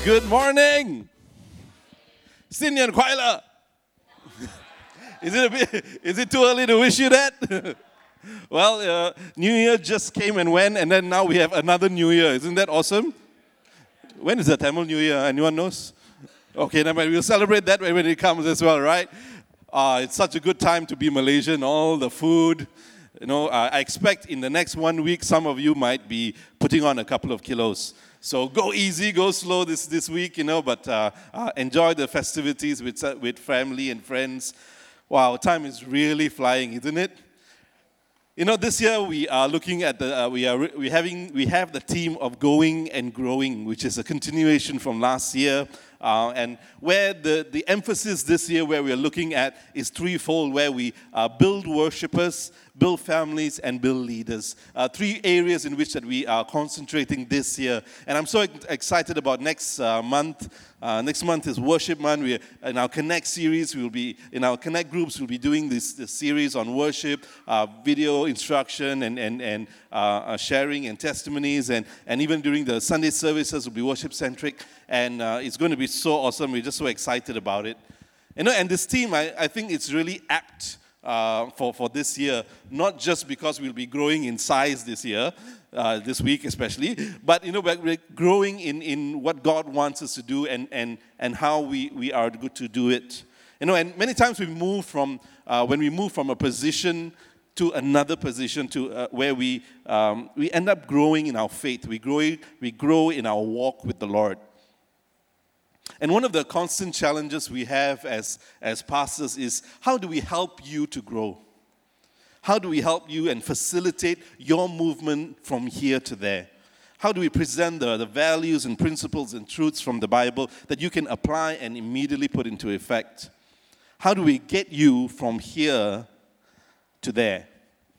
Good morning. Sinian Kwaila. Is it too early to wish you that? Well, New Year just came and went, and then now we have another New Year. Isn't that awesome? When is the Tamil New Year? Anyone knows? Okay, then we'll celebrate that when it comes as well, right? It's such a good time to be Malaysian. All the food. I expect in the next 1 week, some of you might be putting on a couple of kilos. So go easy, go slow this week, but enjoy the festivities with family and friends. Wow, time is really flying, isn't it? This year we are looking at we have the theme of going and growing, which is a continuation from last year. And where the emphasis this year, where we are looking at, is threefold, where we build worshipers, build families, and build leaders. Three areas in which that we are concentrating this year. And I'm so excited about next month. Next month is Worship Month. We in our Connect series, in our Connect groups, we'll be doing this series on worship, video instruction, and sharing and testimonies. And even during the Sunday services, will be worship-centric. And it's going to be so awesome. We're just so excited about it. And this theme, I think it's really apt for this year, not just because we'll be growing in size this year, this week especially, but we're growing in what God wants us to do and how we are good to do it. And many times when we move from a position to another position to where we end up growing in our faith. We grow in our walk with the Lord. And one of the constant challenges we have as pastors is, how do we help you to grow? How do we help you and facilitate your movement from here to there? How do we present the values and principles and truths from the Bible that you can apply and immediately put into effect? How do we get you from here to there?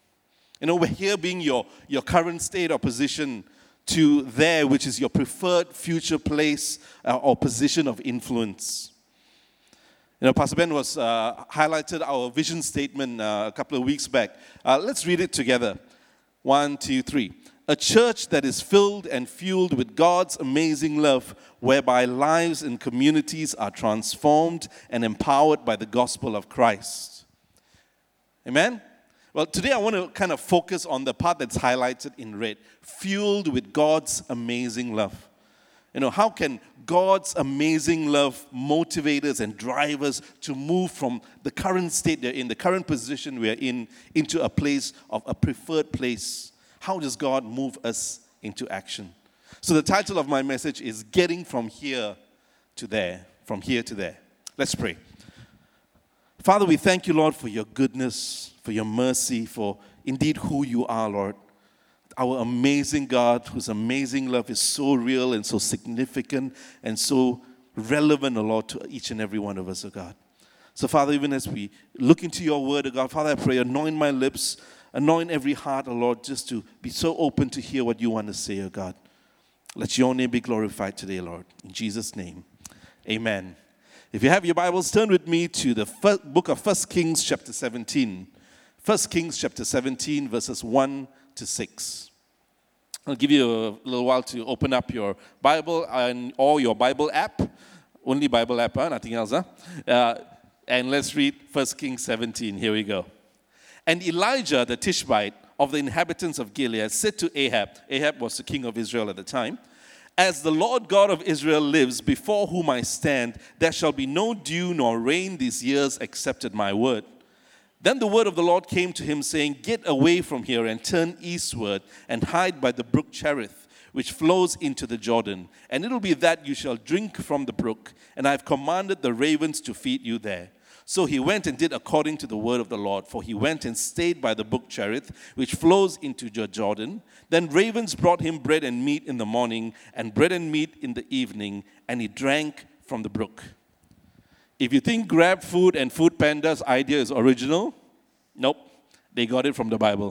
Here being your current state or position, to there, which is your preferred future place or position of influence. Pastor Ben was highlighted our vision statement a couple of weeks back. Let's read it together. 1, 2, 3. A church that is filled and fueled with God's amazing love, whereby lives and communities are transformed and empowered by the gospel of Christ. Amen? Well, today I want to kind of focus on the part that's highlighted in red, fueled with God's amazing love. How can God's amazing love motivate us and drive us to move from the current state they're in, the current position we're in, into a place of a preferred place? How does God move us into action? So the title of my message is Getting from Here to There, from here to there. Let's pray. Father, we thank you, Lord, for your goodness, for your mercy, for indeed who you are, Lord. Our amazing God, whose amazing love is so real and so significant and so relevant, Lord, to each and every one of us, God. So, Father, even as we look into your word, God, Father, I pray, anoint my lips, anoint every heart, Lord, just to be so open to hear what you want to say, God. Let your name be glorified today, Lord. In Jesus' name, amen. If you have your Bibles, turn with me to the book of 1 Kings chapter 17. 1 Kings chapter 17, verses 1 to 6. I'll give you a little while to open up your Bible or your Bible app. Only Bible app, nothing else. And let's read 1 Kings 17. Here we go. And Elijah the Tishbite of the inhabitants of Gilead said to Ahab, Ahab was the king of Israel at the time, as the Lord God of Israel lives, before whom I stand, there shall be no dew nor rain these years except at my word. Then the word of the Lord came to him, saying, Get away from here and turn eastward and hide by the brook Cherith, which flows into the Jordan. And it will be that you shall drink from the brook, and I have commanded the ravens to feed you there. So he went and did according to the word of the Lord, for he went and stayed by the brook Cherith, which flows into the Jordan. Then ravens brought him bread and meat in the morning, and bread and meat in the evening, and he drank from the brook. If you think Grab Food and Food Panda's idea is original, nope, they got it from the Bible.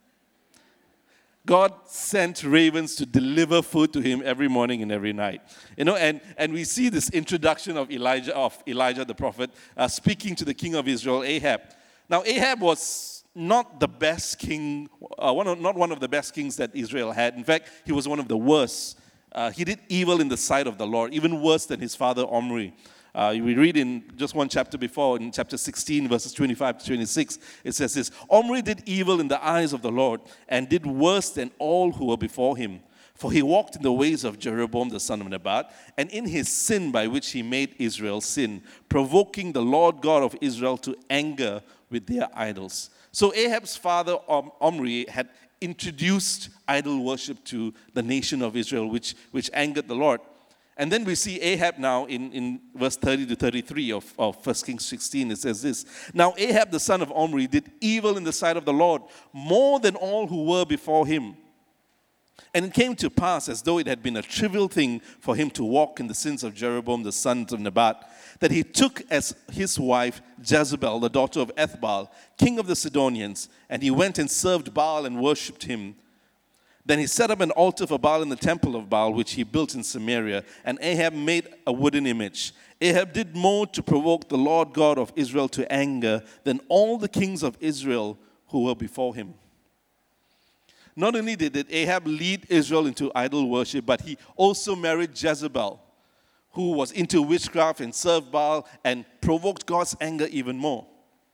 God sent ravens to deliver food to him every morning and every night. And we see this introduction of Elijah the prophet speaking to the king of Israel, Ahab. Now, Ahab was not the best king, not one of the best kings that Israel had. In fact, he was one of the worst he did evil in the sight of the Lord, even worse than his father Omri. We read in just one chapter before, in chapter 16, verses 25 to 26, it says this: Omri did evil in the eyes of the Lord, and did worse than all who were before him. For he walked in the ways of Jeroboam the son of Nebat, and in his sin by which he made Israel sin, provoking the Lord God of Israel to anger with their idols. So Ahab's father Omri had introduced idol worship to the nation of Israel, which angered the Lord. And then we see Ahab now in verse 30 to 33 of 1 Kings 16. It says this: Now Ahab the son of Omri did evil in the sight of the Lord, more than all who were before him. And it came to pass, as though it had been a trivial thing for him to walk in the sins of Jeroboam the son of Nebat, that he took as his wife Jezebel, the daughter of Ethbaal, king of the Sidonians, and he went and served Baal and worshipped him. Then he set up an altar for Baal in the temple of Baal, which he built in Samaria, and Ahab made a wooden image. Ahab did more to provoke the Lord God of Israel to anger than all the kings of Israel who were before him. Not only did Ahab lead Israel into idol worship, but he also married Jezebel, who was into witchcraft and served Baal and provoked God's anger even more.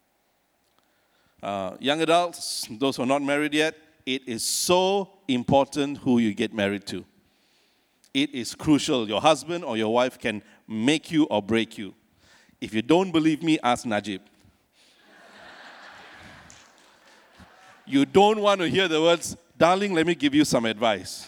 Young adults, those who are not married yet, it is so important who you get married to. It is crucial. Your husband or your wife can make you or break you. If you don't believe me, ask Najib. You don't want to hear the words, "Darling, let me give you some advice."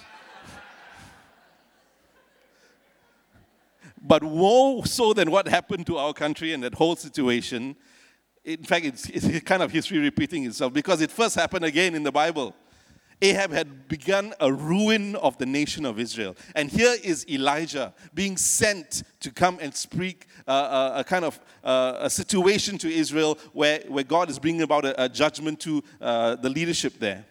But more so than what happened to our country and that whole situation, in fact, it's kind of history repeating itself, because it first happened again in the Bible. Ahab had begun a ruin of the nation of Israel. And here is Elijah being sent to come and speak a situation to Israel where God is bringing about a judgment to the leadership there.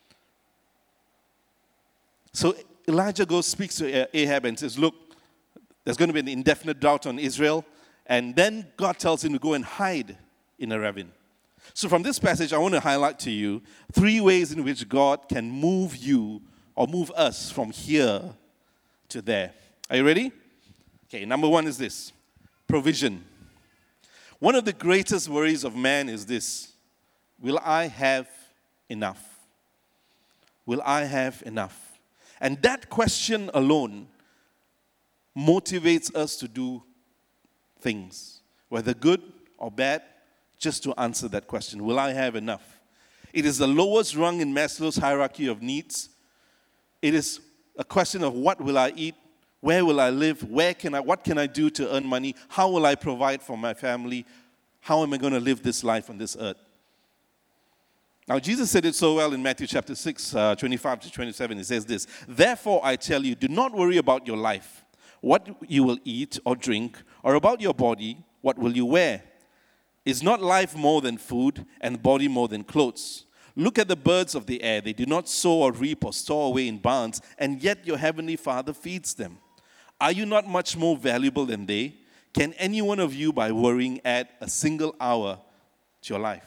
So Elijah speaks to Ahab and says, look, there's going to be an indefinite drought on Israel. And then God tells him to go and hide in a ravine. So from this passage, I want to highlight to you 3 ways in which God can move you or move us from here to there. Are you ready? Okay, number 1 is this: provision. One of the greatest worries of man is this: will I have enough? Will I have enough? And that question alone motivates us to do things, whether good or bad, just to answer that question. Will I have enough? It is the lowest rung in Maslow's hierarchy of needs. It is a question of what will I eat, where will I live, what can I do to earn money, how will I provide for my family, how am I going to live this life on this earth? Now, Jesus said it so well in Matthew chapter 6, 25 to 27. He says this: Therefore, I tell you, do not worry about your life, what you will eat or drink, or about your body, what will you wear? Is not life more than food, and body more than clothes? Look at the birds of the air. They do not sow or reap or store away in barns, and yet your heavenly Father feeds them. Are you not much more valuable than they? Can any one of you, by worrying, add a single hour to your life?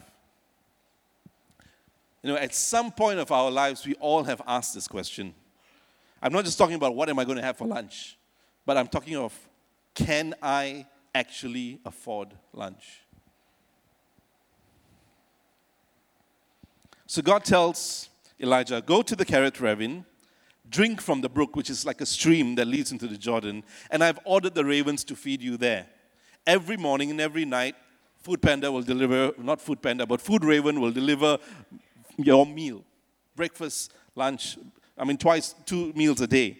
You know, at some point of our lives, we all have asked this question. I'm not just talking about what am I going to have for lunch, but I'm talking of, can I actually afford lunch? So God tells Elijah, go to the Kerith ravine, drink from the brook, which is like a stream that leads into the Jordan, and I've ordered the ravens to feed you there. Every morning and every night, Food Raven will deliver your meal, breakfast, lunch, twice, 2 meals a day.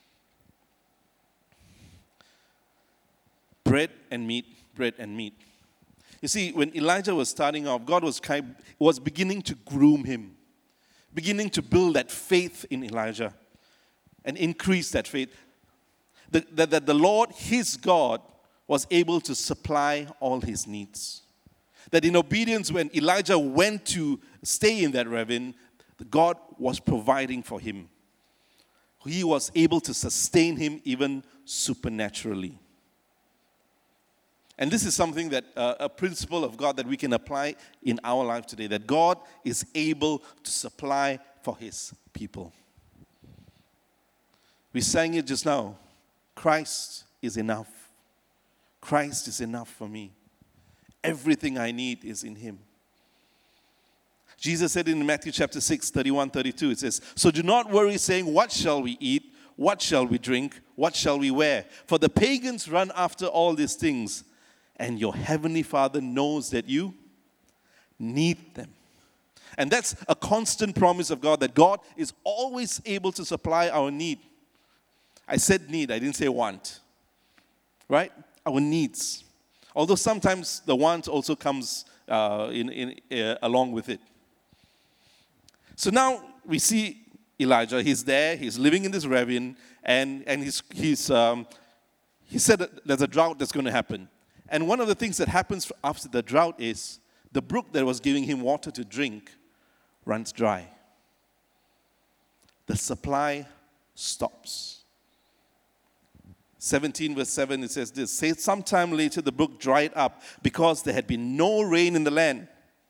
Bread and meat, bread and meat. You see, when Elijah was starting off, God was beginning to groom him, beginning to build that faith in Elijah and increase that faith. That the Lord, his God, was able to supply all his needs. That in obedience, when Elijah went to stay in that ravine, God was providing for him. He was able to sustain him even supernaturally. And this is something that, a principle of God that we can apply in our life today, that God is able to supply for his people. We sang it just now. Christ is enough. Christ is enough for me. Everything I need is in him. Jesus said in Matthew chapter 6, 31, 32, it says, "So do not worry, saying, what shall we eat? What shall we drink? What shall we wear? For the pagans run after all these things, and your heavenly Father knows that you need them." And that's a constant promise of God, that God is always able to supply our need. I said need, I didn't say want. Right? Our needs. Although sometimes the want also comes along with it. So now we see Elijah. He's there. He's living in this ravine, and he said that there's a drought that's going to happen. And one of the things that happens after the drought is the brook that was giving him water to drink runs dry. The supply stops. 17 verse 7, it says this, "Say sometime later the brook dried up because there had been no rain in the land."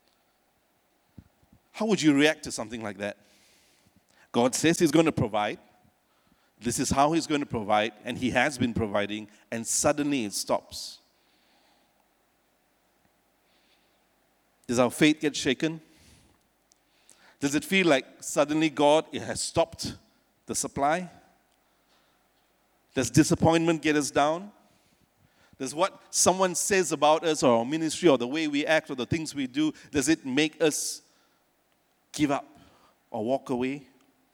How would you react to something like that? God says he's going to provide. This is how he's going to provide, and he has been providing, and suddenly it stops. Does our faith get shaken? Does it feel like suddenly God has stopped the supply? Does disappointment get us down? Does what someone says about us or our ministry or the way we act or the things we do, does it make us give up or walk away?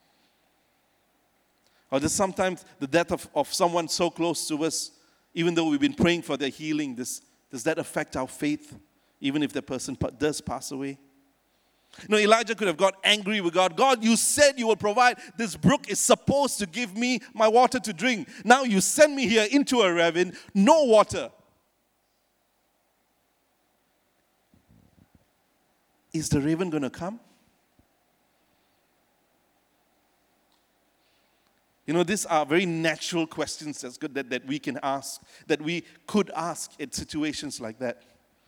Or does sometimes the death of someone so close to us, even though we've been praying for their healing, does that affect our faith, even if the person does pass away? You know, Elijah could have got angry with God. God, you said you will provide. This brook is supposed to give me my water to drink. Now you send me here into a ravine, no water. Is the raven going to come? You know, these are very natural questions that we can ask, that we could ask in situations like that.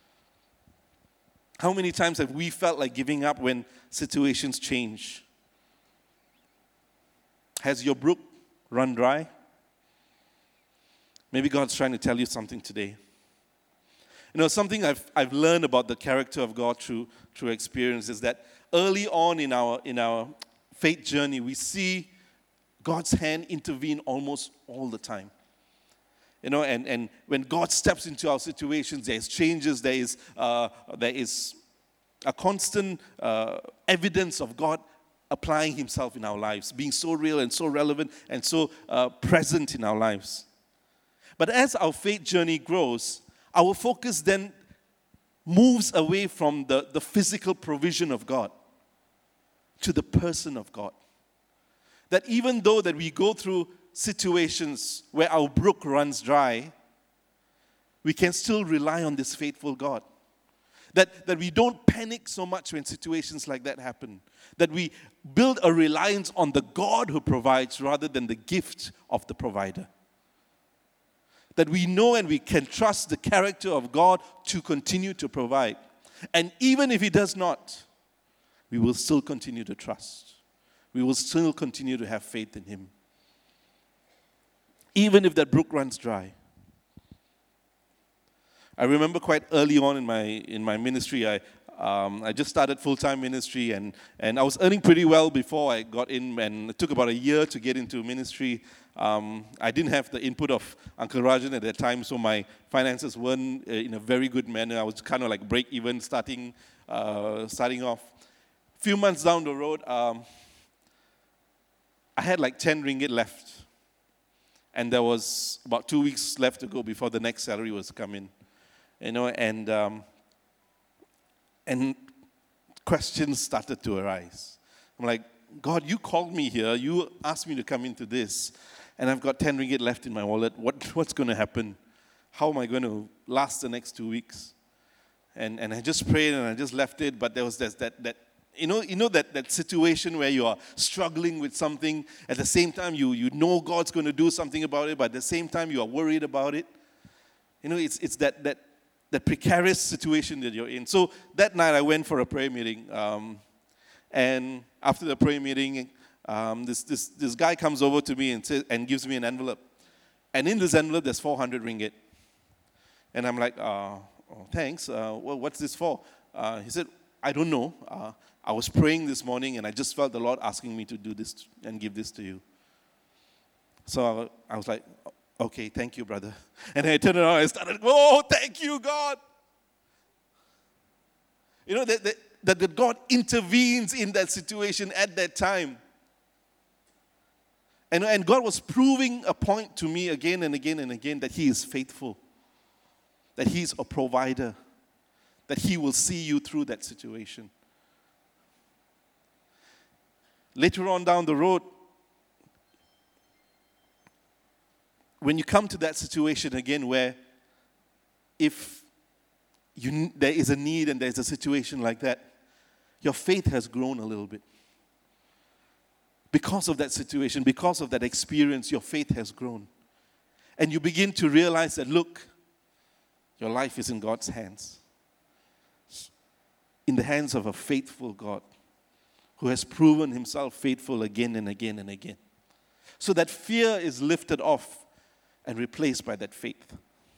How many times have we felt like giving up when situations change? Has your brook run dry? Maybe God's trying to tell you something today. You know, something I've learned about the character of God through experience is that early on in our faith journey, we see God's hand intervene almost all the time. You know, and when God steps into our situations, there is changes, there is a constant evidence of God applying himself in our lives, being so real and so relevant and so present in our lives. But as our faith journey grows, our focus then moves away from the physical provision of God to the person of God. That even though that we go through situations where our brook runs dry, we can still rely on this faithful God. That we don't panic so much when situations like that happen. That we build a reliance on the God who provides rather than the gift of the provider. That we know and we can trust the character of God to continue to provide. And even if he does not, we will still continue to trust. We will still continue to have faith in him. Even if that brook runs dry. I remember quite early on in my ministry, I just started full-time ministry and I was earning pretty well before I got in, and it took about a year to get into ministry. I didn't have the input of Uncle Rajan at that time, so my finances weren't in a very good manner. I was kind of like break even starting off. A few months down the road, I had like 10 ringgit left. And there was about 2 weeks left to go before the next salary was coming. You know, and questions started to arise. I'm like, God, you called me here. You asked me to come into this. And I've got 10 ringgit left in my wallet. What's going to happen? How am I going to last the next 2 weeks? And I just prayed and I just left it. But there was that that situation where you are struggling with something. At the same time, you know God's going to do something about it, but at the same time, you are worried about it. You know, it's that precarious situation that you're in. So that night, I went for a prayer meeting. And after the prayer meeting, This guy comes over to me and gives me an envelope. And in this envelope, there's 400 ringgit. And I'm like, thanks. What's this for? He said, I don't know. I was praying this morning, and I just felt the Lord asking me to do this and give this to you. So I was like, okay, thank you, brother. And then I turned around and I started, thank you, God. You know, that God intervenes in that situation at that time. And God was proving a point to me again and again and again that He is faithful, that He's a provider, that He will see you through that situation. Later on down the road, when you come to that situation again where if there is a need and there's a situation like that, your faith has grown a little bit. Because of that situation, because of that experience, your faith has grown. And you begin to realize that, look, your life is in God's hands. In the hands of a faithful God who has proven Himself faithful again and again and again. So that fear is lifted off and replaced by that faith.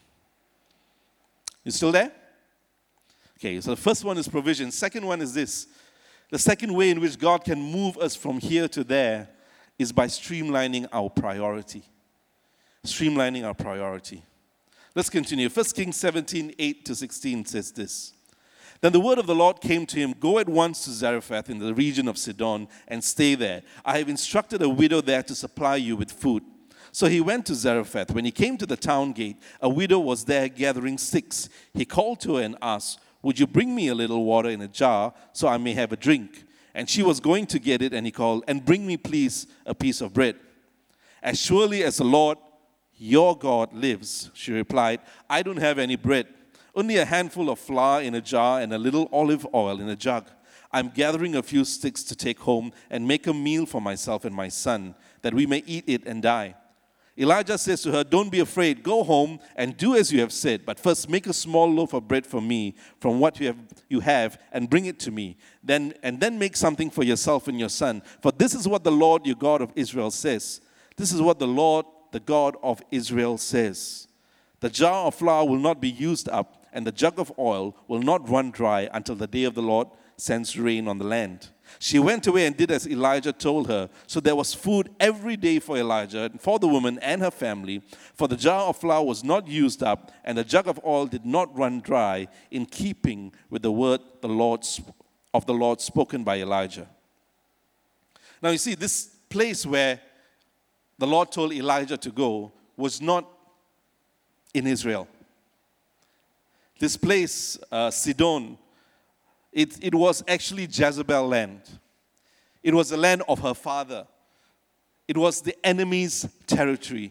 You still there? Okay, so the first one is provision. Second one is this. The second way in which God can move us from here to there is by streamlining our priority. Streamlining our priority. Let's continue. 1 Kings 17, 8-16 says this. Then the word of the Lord came to him, go at once to Zarephath in the region of Sidon and stay there. I have instructed a widow there to supply you with food. So he went to Zarephath. When he came to the town gate, a widow was there gathering sticks. He called to her and asked, would you bring me a little water in a jar so I may have a drink? And she was going to get it, and he called, and bring me, please, a piece of bread. As surely as the Lord, your God, lives, she replied, I don't have any bread, only a handful of flour in a jar and a little olive oil in a jug. I'm gathering a few sticks to take home and make a meal for myself and my son, that we may eat it and die. Elijah says to her, don't be afraid. Go home and do as you have said. But first make a small loaf of bread for me from what you have and bring it to me. Then make something for yourself and your son. For this is what the Lord, your God of Israel, says. This is what the Lord, the God of Israel, says. The jar of flour will not be used up, and the jug of oil will not run dry until the day of the Lord sends rain on the land. She went away and did as Elijah told her. So there was food every day for Elijah and for the woman and her family. For the jar of flour was not used up, and the jug of oil did not run dry, in keeping with the word of the Lord spoken by Elijah. Now you see, this place where the Lord told Elijah to go was not in Israel. This place, Sidon, it was actually Jezebel land. It was the land of her father. It was the enemy's territory.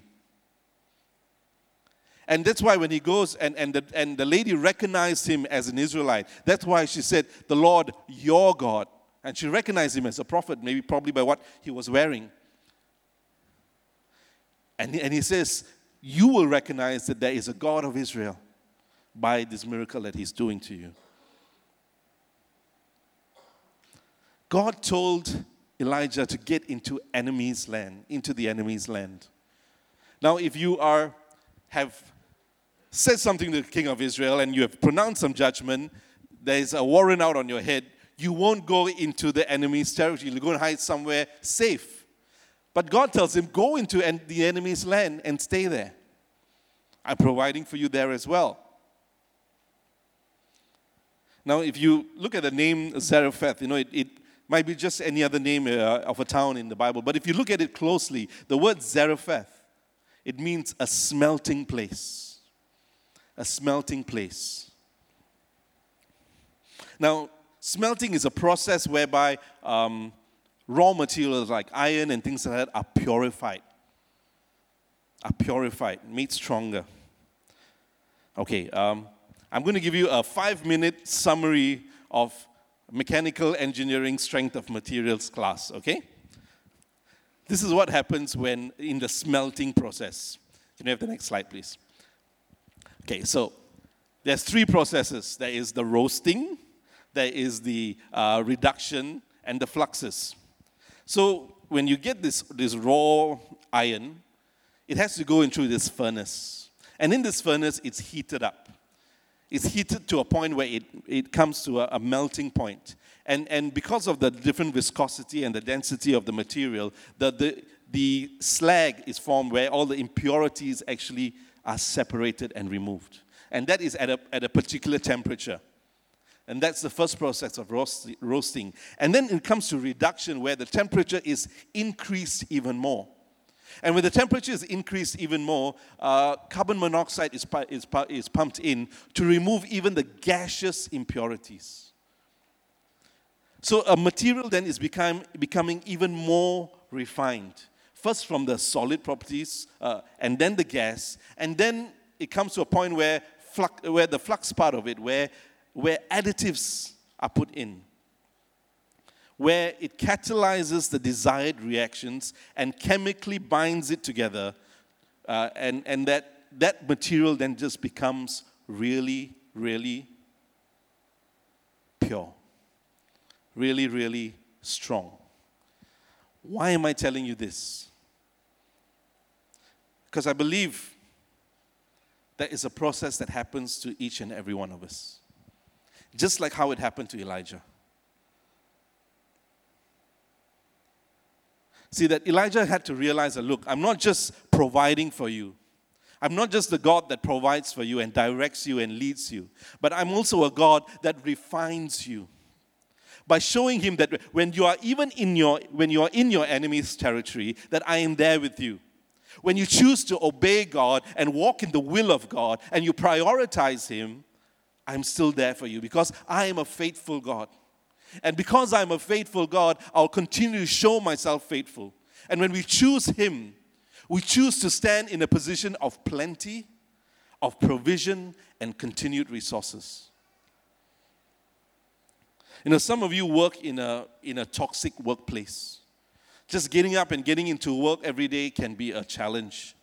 And that's why when he goes and the lady recognized him as an Israelite, that's why she said, the Lord, your God. And she recognized him as a prophet, probably by what he was wearing. And he says, you will recognize that there is a God of Israel by this miracle that he's doing to you. God told Elijah to get into the enemy's land. Now, if you have said something to the king of Israel and you have pronounced some judgment, there is a warrant out on your head, you won't go into the enemy's territory. You'll go and hide somewhere safe. But God tells him, go into the enemy's land and stay there. I'm providing for you there as well. Now, if you look at the name Zarephath, it might be just any other name of a town in the Bible. But if you look at it closely, the word Zarephath, it means a smelting place. A smelting place. Now, smelting is a process whereby raw materials like iron and things like that are purified. Made stronger. Okay, I'm going to give you a 5-minute summary of mechanical engineering strength of materials class, okay? This is what happens when in the smelting process. Can you have the next slide, please? Okay, so there's 3 processes. There is the roasting, there is the reduction, and the fluxes. So when you get this raw iron, it has to go into this furnace. And in this furnace, it's heated up. It's heated to a point where it comes to a melting point. And because of the different viscosity and the density of the material, the slag is formed where all the impurities actually are separated and removed. And that is at a particular temperature. And that's the first process of roasting. And then it comes to reduction, where the temperature is increased even more. And when the temperature is increased even more, carbon monoxide is pumped in to remove even the gaseous impurities. So a material then is becoming even more refined. First from the solid properties, and then the gas, and then it comes to a point where the flux part of it, where additives are put in, where it catalyzes the desired reactions and chemically binds it together, and that material then just becomes really, really pure, really, really strong. Why am I telling you this? Because I believe that is a process that happens to each and every one of us. Just like how it happened to Elijah. See, that Elijah had to realize that, look, I'm not just providing for you. I'm not just the God that provides for you and directs you and leads you. But I'm also a God that refines you. By showing him that when you are in your enemy's territory, that I am there with you. When you choose to obey God and walk in the will of God and you prioritize him, I'm still there for you because I am a faithful God. And because I'm a faithful God, I'll continue to show myself faithful. And when we choose him, we choose to stand in a position of plenty, of provision, and continued resources. You know, some of you work in a toxic workplace. Just getting up and getting into work every day can be a challenge.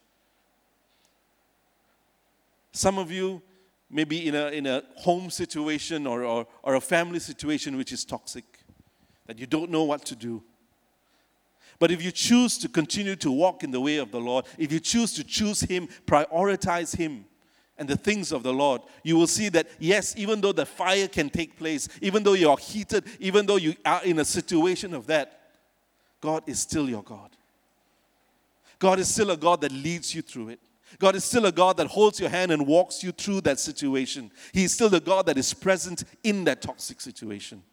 Some of you may be in a home situation or a family situation which is toxic, that you don't know what to do. But if you choose to continue to walk in the way of the Lord, if you choose to choose him, prioritize him and the things of the Lord, you will see that, yes, even though the fire can take place, even though you are heated, even though you are in a situation of that, God is still your God. God is still a God that leads you through it. God is still a God that holds your hand and walks you through that situation. He is still the God that is present in that toxic situation.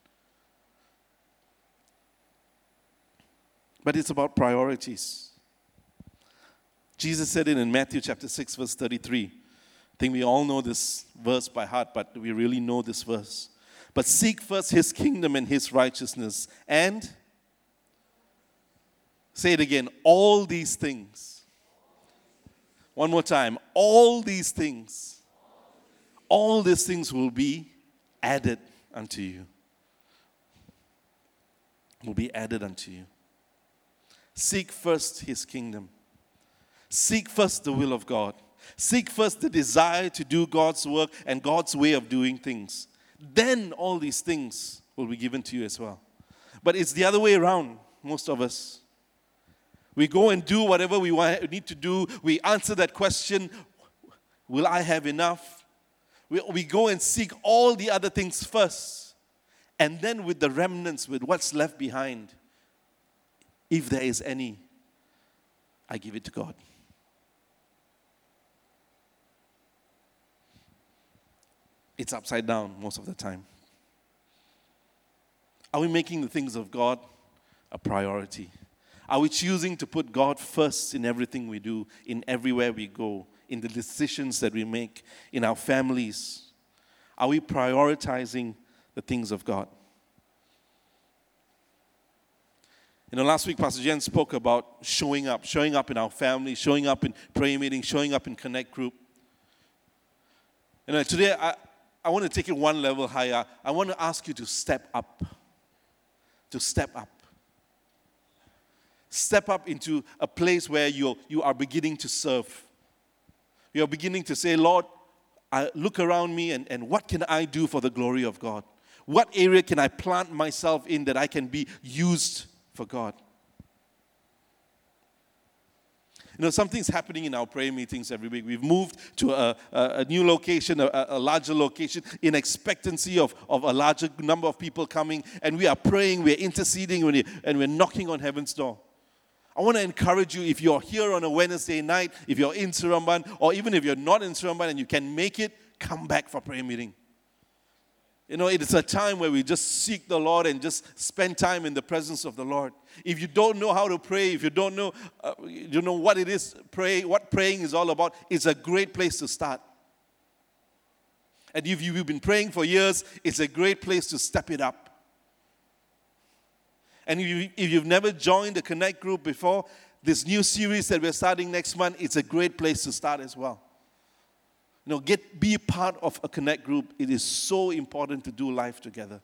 But it's about priorities. Jesus said it in Matthew chapter 6, verse 33. I think we all know this verse by heart, but we really know this verse. But seek first his kingdom and his righteousness, and say it again, all these things. One more time, all these things will be added unto you. Will be added unto you. Seek first his kingdom. Seek first the will of God. Seek first the desire to do God's work and God's way of doing things. Then all these things will be given to you as well. But it's the other way around, most of us. We go and do whatever we need to do. We answer that question, will I have enough? We go and seek all the other things first. And then with the remnants, with what's left behind, if there is any, I give it to God. It's upside down most of the time. Are we making the things of God a priority? Are we choosing to put God first in everything we do, in everywhere we go, in the decisions that we make, in our families? Are we prioritizing the things of God? You know, last week Pastor Jen spoke about showing up in our family, showing up in prayer meetings, showing up in Connect Group. You know, today I want to take it one level higher. I want to ask you to step up. To step up. Step up into a place where you are beginning to serve. You are beginning to say, Lord, I look around me and what can I do for the glory of God? What area can I plant myself in that I can be used for God? Something's happening in our prayer meetings every week. We've moved to a new location, a larger location, in expectancy of a larger number of people coming. And we are praying, we're interceding, and we're knocking on heaven's door. I want to encourage you, if you're here on a Wednesday night, if you're in Seremban, or even if you're not in Seremban and you can make it, come back for prayer meeting. It's a time where we just seek the Lord and just spend time in the presence of the Lord. If you don't know how to pray, if you don't know, what it is, what praying is all about, it's a great place to start. And if you've been praying for years, it's a great place to step it up. And if you've never joined the Connect group before, this new series that we're starting next month, it's a great place to start as well. Be part of a Connect group. It is so important to do life together.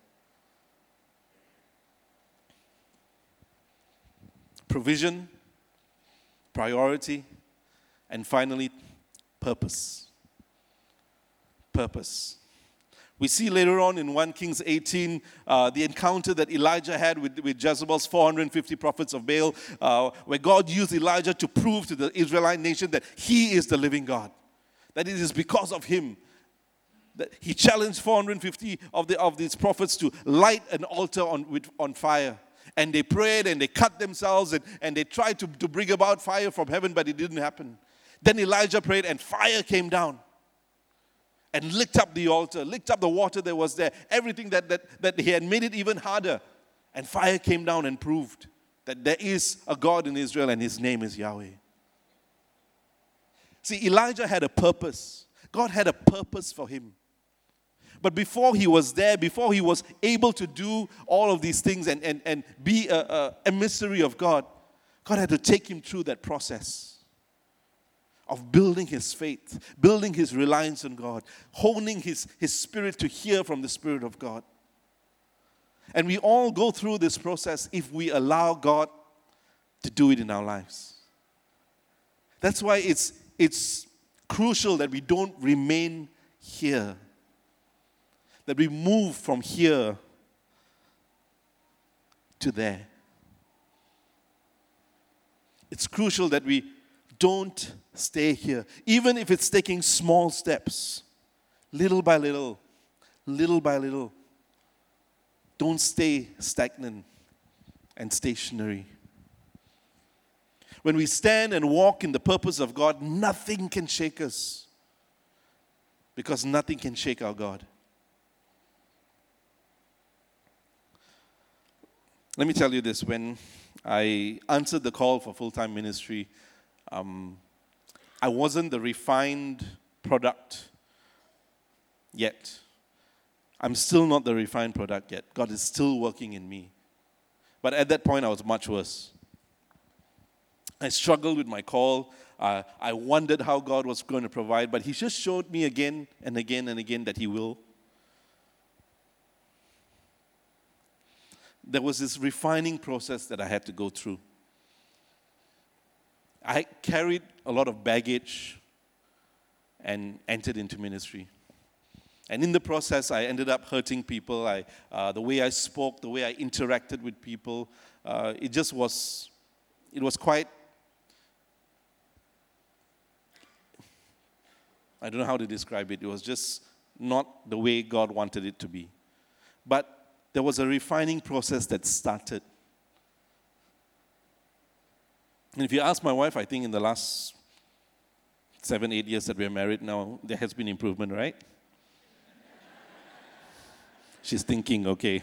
Provision, priority, and finally, purpose. Purpose. We see later on in 1 Kings 18, the encounter that Elijah had with Jezebel's 450 prophets of Baal, where God used Elijah to prove to the Israelite nation that he is the living God. That it is because of him that he challenged 450 of these prophets to light an altar on fire. And they prayed and they cut themselves and they tried to bring about fire from heaven, but it didn't happen. Then Elijah prayed and fire came down and licked up the altar, licked up the water that was there, everything that he had made it even harder. And fire came down and proved that there is a God in Israel and his name is Yahweh. See, Elijah had a purpose. God had a purpose for him. But before he was there, before he was able to do all of these things and be a emissary of God, God had to take him through that process of building his faith, building his reliance on God, honing his spirit to hear from the Spirit of God. And we all go through this process if we allow God to do it in our lives. That's why it's crucial that we don't remain here, that we move from here to there. It's crucial that we don't stay here, even if it's taking small steps, little by little, little by little. Don't stay stagnant and stationary. When we stand and walk in the purpose of God, nothing can shake us, because nothing can shake our God. Let me tell you this. When I answered the call for full-time ministry, I wasn't the refined product yet. I'm still not the refined product yet. God is still working in me. But at that point, I was much worse. I struggled with my call. I wondered how God was going to provide, but he just showed me again and again and again that he will. There was this refining process that I had to go through. I carried a lot of baggage and entered into ministry. And in the process, I ended up hurting people. The way I spoke, the way I interacted with people, it was quite, I don't know how to describe it. It was just not the way God wanted it to be. But there was a refining process that started. And if you ask my wife, I think in the last 7-8 years that we're married now, there has been improvement, right? She's thinking, okay.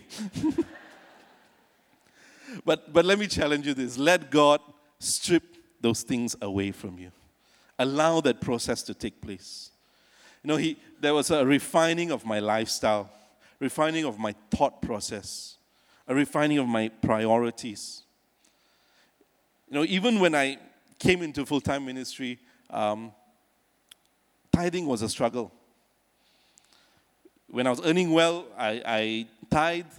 But let me challenge you this. Let God strip those things away from you. Allow that process to take place. There was a refining of my lifestyle, refining of my thought process, a refining of my priorities. Even when I came into full-time ministry, tithing was a struggle. When I was earning well, I tithed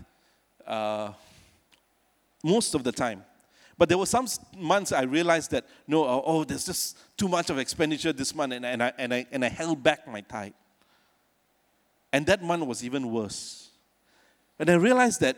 most of the time. But there were some months I realized that, there's just too much of expenditure this month, and I held back my tithe. And that month was even worse. And I realized that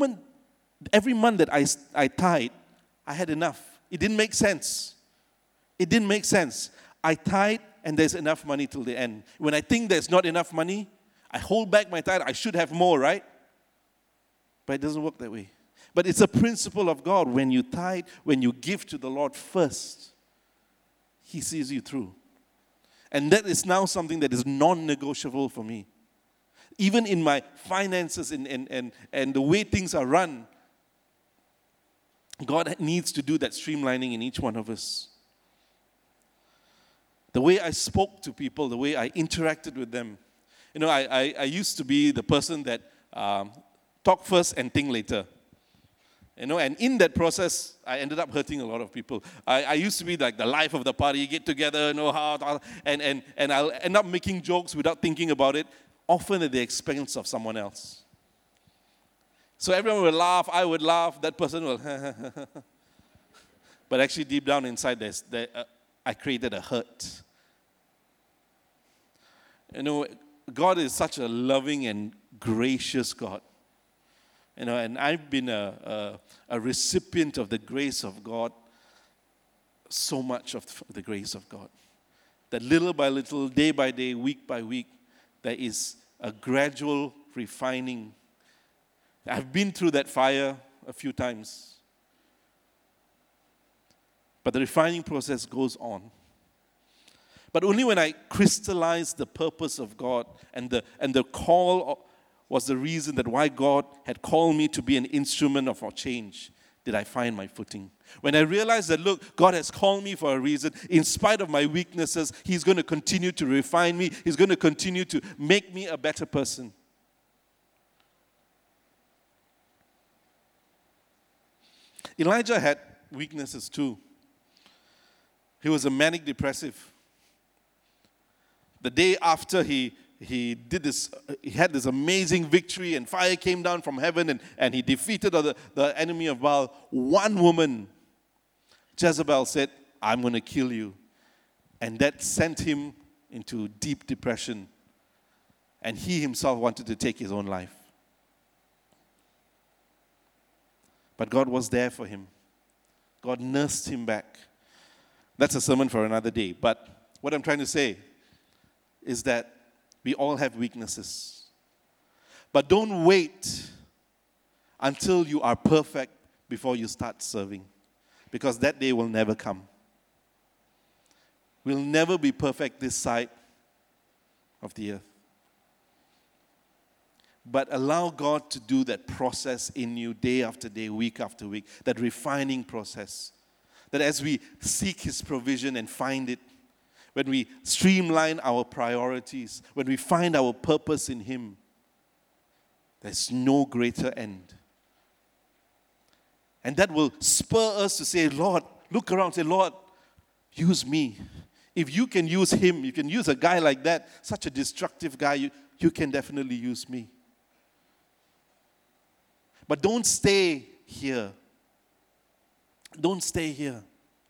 every month that I tithed, I had enough. It didn't make sense. It didn't make sense. I tithe and there's enough money till the end. When I think there's not enough money, I hold back my tithe. I should have more, right? But it doesn't work that way. But it's a principle of God. When you tithe, when you give to the Lord first, He sees you through. And that is now something that is non-negotiable for me. Even in my finances and the way things are run, God needs to do that streamlining in each one of us. The way I spoke to people, the way I interacted with them. You know, I used to be the person that talk first and think later. You know, and in that process, I ended up hurting a lot of people. I used to be like the life of the party, get together, and I'll end up making jokes without thinking about it, often at the expense of someone else. So everyone would laugh, I would laugh, that person will, but actually deep down inside, I created a hurt. You know, God is such a loving and gracious God. You know, and I've been a recipient of the grace of God, so much of the grace of God. That little by little, day by day, week by week, there is a gradual refining. I've been through that fire a few times. But the refining process goes on. But only when I crystallized the purpose of God and the call was the reason that why God had called me to be an instrument of our change, did I find my footing. When I realized that, look, God has called me for a reason. In spite of my weaknesses, He's going to continue to refine me. He's going to continue to make me a better person. Elijah had weaknesses too. He was a manic depressive. The day after he did this, he had this amazing victory and fire came down from heaven and he defeated the enemy of Baal. One woman, Jezebel, said, I'm going to kill you. And that sent him into deep depression. And he himself wanted to take his own life. But God was there for him. God nursed him back. That's a sermon for another day. But what I'm trying to say is that we all have weaknesses. But don't wait until you are perfect before you start serving. Because that day will never come. We'll never be perfect this side of the earth. But allow God to do that process in you day after day, week after week. That refining process. That as we seek His provision and find it, when we streamline our priorities, when we find our purpose in Him, there's no greater end. And that will spur us to say, Lord, look around, say, Lord, use me. If you can use him, you can use a guy like that, such a destructive guy, you can definitely use me. But don't stay here. Don't stay here.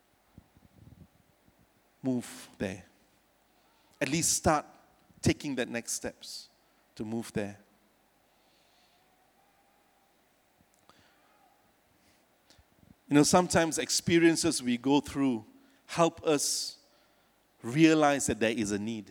Move there. At least start taking that next steps to move there. You know, sometimes experiences we go through help us realize that there is a need.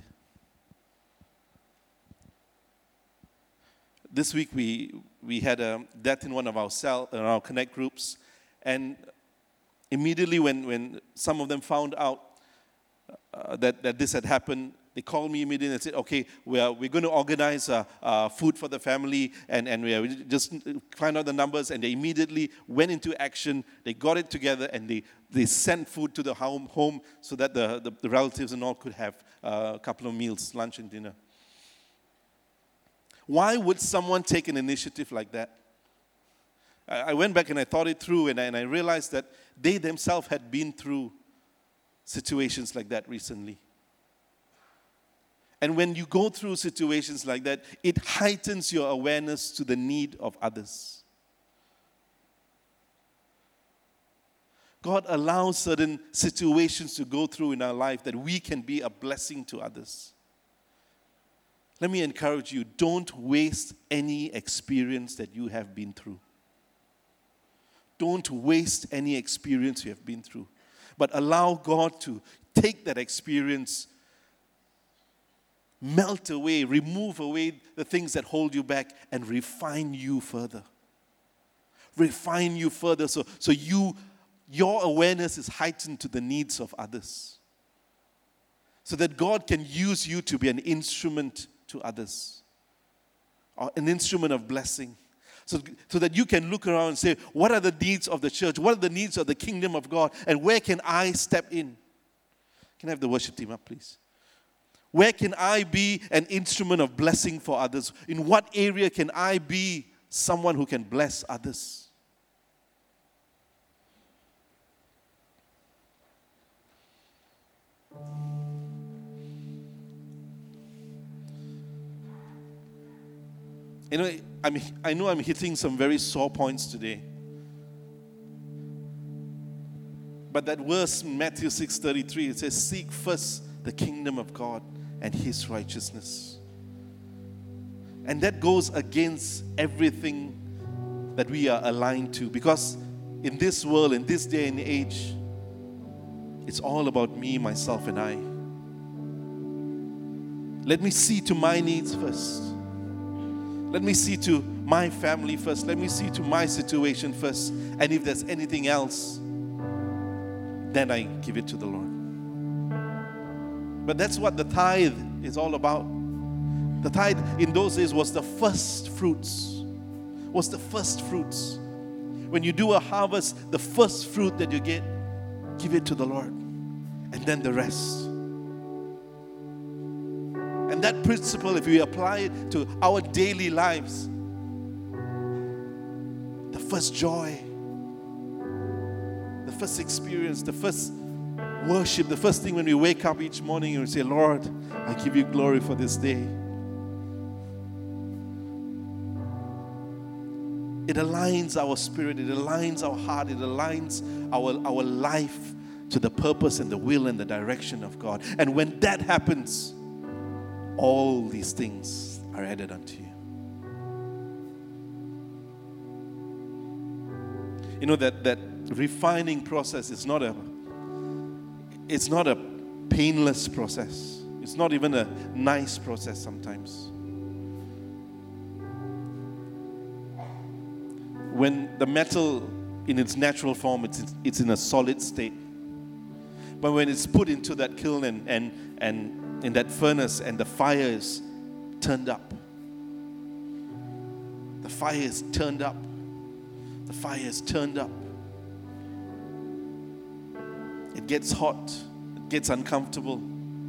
This week we had a death in one of our Connect groups, and immediately when some of them found out that this had happened, they called me immediately and said, okay, we're going to organize food for the family, and we just find out the numbers, and they immediately went into action. They got it together, and they sent food to the home so that the relatives and all could have a couple of meals, lunch and dinner. Why would someone take an initiative like that? I went back and I thought it through, and I realized that they themselves had been through situations like that recently. And when you go through situations like that, it heightens your awareness to the need of others. God allows certain situations to go through in our life that we can be a blessing to others. Let me encourage you, don't waste any experience that you have been through. Don't waste any experience you have been through. But allow God to take that experience, melt away, remove away the things that hold you back, and refine you further. Refine you further so your awareness is heightened to the needs of others. So that God can use you to be an instrument to others, or an instrument of blessing. So that you can look around and say, what are the needs of the church? What are the needs of the kingdom of God? And where can I step in? Can I have the worship team up, please? Where can I be an instrument of blessing for others? In what area can I be someone who can bless others? You know, I know I'm hitting some very sore points today. But that verse, Matthew 6:33, it says, seek first the kingdom of God and His righteousness. And that goes against everything that we are aligned to. Because in this world, in this day and age, it's all about me, myself, and I. Let me see to my needs first. Let me see to my family first. Let me see to my situation first. And if there's anything else, then I give it to the Lord. But that's what the tithe is all about. The tithe in those days was the first fruits. Was the first fruits. When you do a harvest, the first fruit that you get, give it to the Lord. And then the rest. And that principle, if we apply it to our daily lives, the first joy, the first experience, the first worship, the first thing when we wake up each morning and we say, Lord, I give you glory for this day. It aligns our spirit, it aligns our heart, it aligns our life to the purpose and the will and the direction of God. And when that happens, all these things are added unto you. You know that refining process is not a painless process. It's not even a nice process sometimes. When the metal in its natural form, it's in a solid state. But when it's put into that kiln and in that furnace and the fire is turned up. The fire is turned up. The fire is turned up. It gets hot. It gets uncomfortable.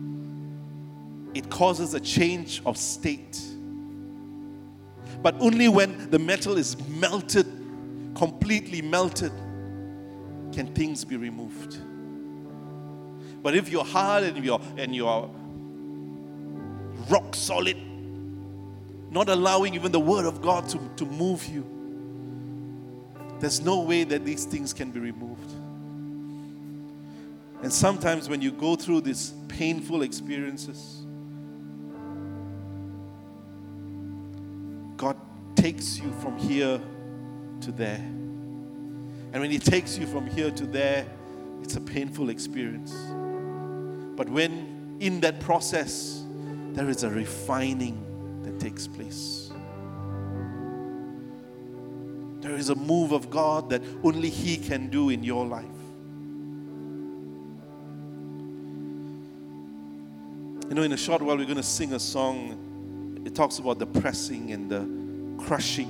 It causes a change of state. But only when the metal is melted, completely melted, can things be removed. But if you're hard and you're rock solid, not allowing even the word of God to move you, there's no way that these things can be removed. And sometimes when you go through these painful experiences, God takes you from here to there. And when He takes you from here to there, it's a painful experience. But when in that process, there is a refining that takes place. There is a move of God that only He can do in your life. You know, in a short while, we're going to sing a song. It talks about the pressing and the crushing.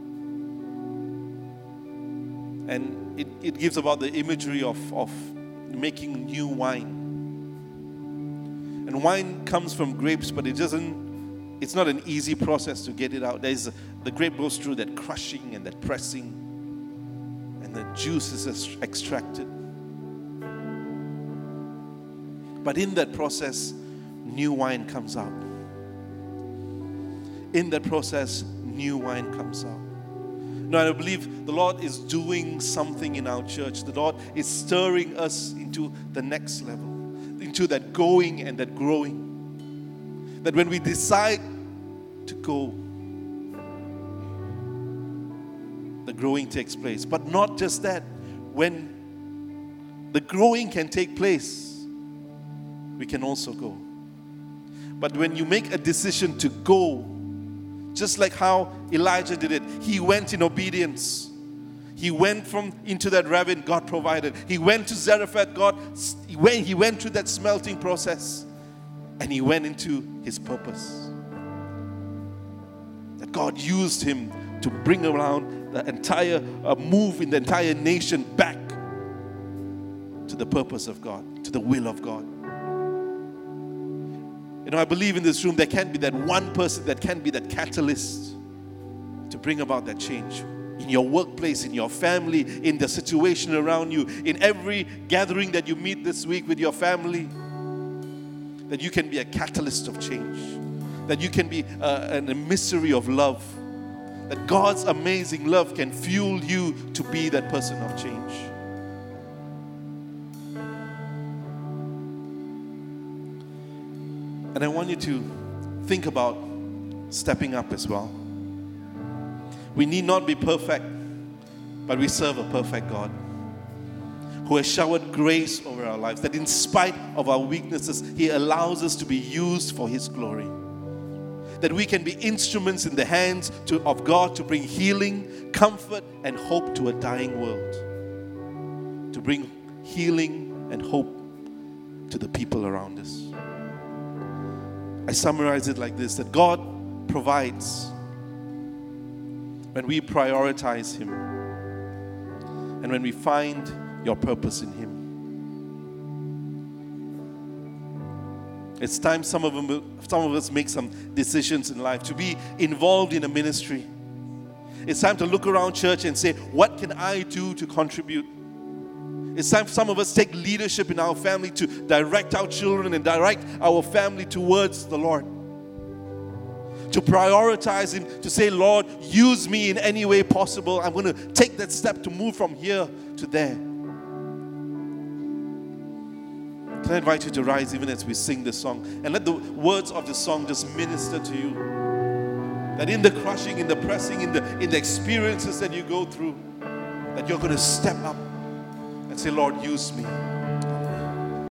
And it gives about the imagery of making new wine. And wine comes from grapes, but it's not an easy process to get it out. The grape goes through that crushing and that pressing, and the juice is extracted. But in that process, new wine comes out. In that process, new wine comes out. Now, I believe the Lord is doing something in our church. The Lord is stirring us into the next level, into that going and that growing. That when we decide to go, the growing takes place. But not just that. When the growing can take place, we can also go. But when you make a decision to go, just like how Elijah did it, he went in obedience. He went into that ravine, God provided. He went to Zarephath, he went through that smelting process, and he went into his purpose. That God used him to bring around the entire move in the entire nation back to the purpose of God, to the will of God. I believe in this room there can be that one person that can be that catalyst to bring about that change. In your workplace, in your family, in the situation around you, in every gathering that you meet this week with your family, that you can be a catalyst of change, that you can be an emissary of love, that God's amazing love can fuel you to be that person of change. And I want you to think about stepping up as well. We need not be perfect, but we serve a perfect God who has showered grace over our lives, that in spite of our weaknesses, He allows us to be used for His glory. That we can be instruments in the hands of God to bring healing, comfort, and hope to a dying world. To bring healing and hope to the people around us. I summarize it like this, that God provides when we prioritize Him and when we find your purpose in Him. It's time some of us make some decisions in life to be involved in a ministry. It's time to look around church and say, what can I do to contribute? It's time for some of us to take leadership in our family to direct our children and direct our family towards the Lord. To prioritize Him, to say, Lord, use me in any way possible. I'm going to take that step to move from here to there. Can I invite you to rise even as we sing this song? And let the words of the song just minister to you. That in the crushing, in the pressing, in the experiences that you go through, that you're going to step up and say, Lord, use me.